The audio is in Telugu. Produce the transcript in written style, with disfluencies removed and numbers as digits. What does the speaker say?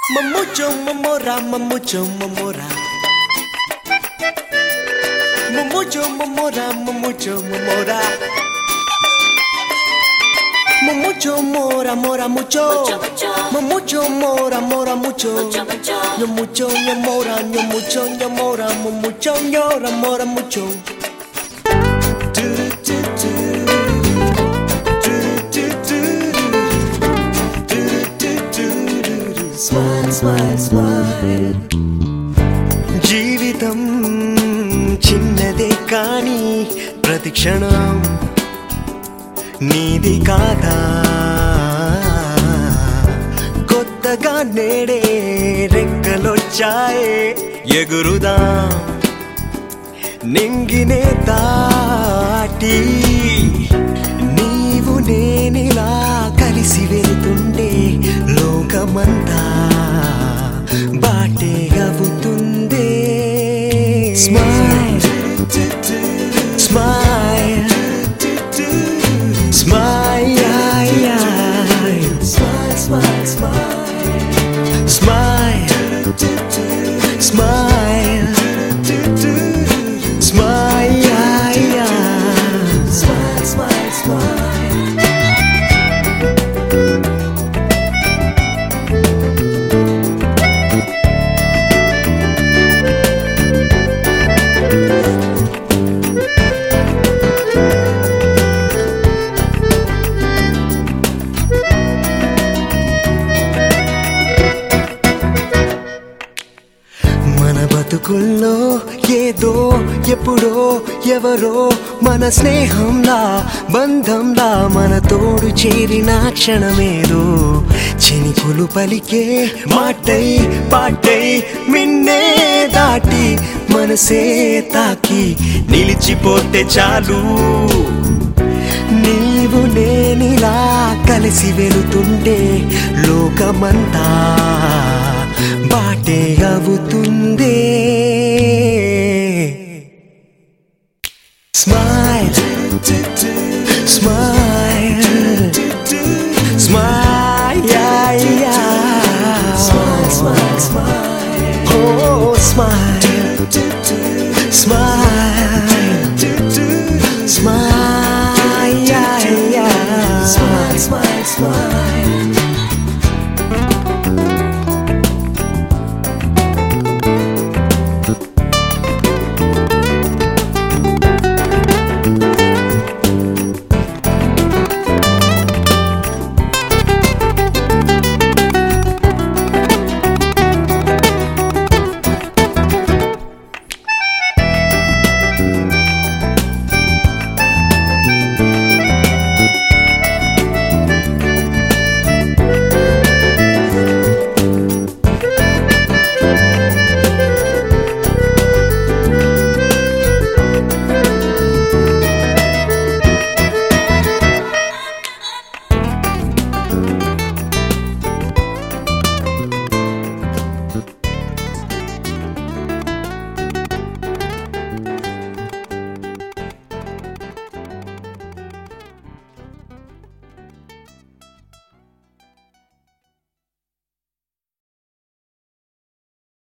Mamucho mamora, mamucho mamora. Mamucho mamora, mamucho mamora. Mamucho mora, mora mucho. Mamucho mora, mora mucho. Yo mucho, yo mora, yo mucho, yo mora, mamucho, llora, mora mucho. Smile, smile, smile. జీవితం చిన్నదే కానీ ప్రతి క్షణం నీది కాదా కొత్తగా నేడే రెక్కలొచ్చాయే ఎగురుదాం నింగినే దాటి నీవు నేనిలా కలిసి వెళ్తుండే లోకమంతా బాటే అవుతుందే smile smile smile smile smile smile smile smile smile smile smile బతుకుల్లో ఏదో ఎప్పుడో ఎవరో మన స్నేహంలా బంధంలా మన తోడు చేరిన క్షణమేదో చినుకులు పలికే మాటై పాటై మిన్నే దాటి మనసే తాకి నిలిచిపోతే చాలు నీవు నేనిలా కలిసి వెళుతుంటే లోకమంతా బాటే అవుతుందే smile smile smile smile smile ఓ smile smile smile smile smile